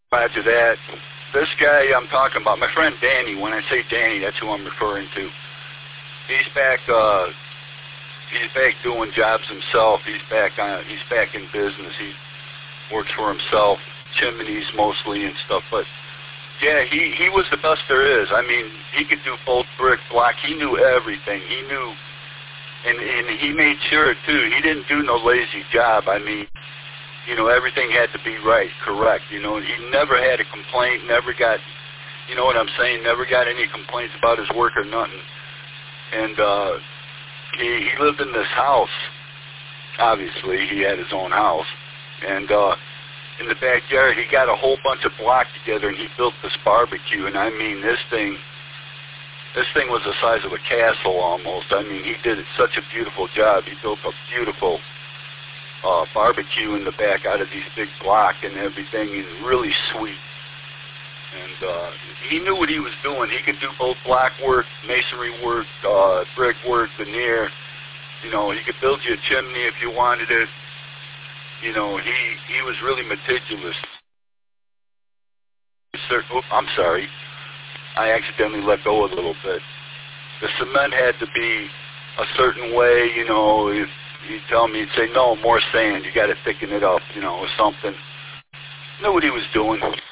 After that, this guy I'm talking about, my friend Danny, when I say Danny, that's who I'm referring to. He's back doing jobs himself. He's back in business. He works for himself, chimneys mostly and stuff. But yeah, he was the best there is. I mean, he could do both brick, block. He knew everything. He knew, and he made sure too. He didn't do no lazy job. I mean, you know, everything had to be right, correct. You know, he never had a complaint. Never got, you know what I'm saying? Never got any complaints about his work or nothing. And he lived in this house. Obviously, he had his own house. And in the backyard, he got a whole bunch of block together, and he built this barbecue. And I mean, this thing was the size of a castle almost. I mean, he did such a beautiful job. He built a beautiful barbecue in the back out of these big block and everything, and really sweet. And he knew what he was doing. He could do both block work, masonry work, brick work, veneer. You know, he could build you a chimney if you wanted it. You know, he was really meticulous. Oh, I'm sorry. I accidentally let go a little bit. The cement had to be a certain way, you know. If he'd tell me, he'd say, no, more sand. You got to thicken it up, you know, or something. Knew what he was doing.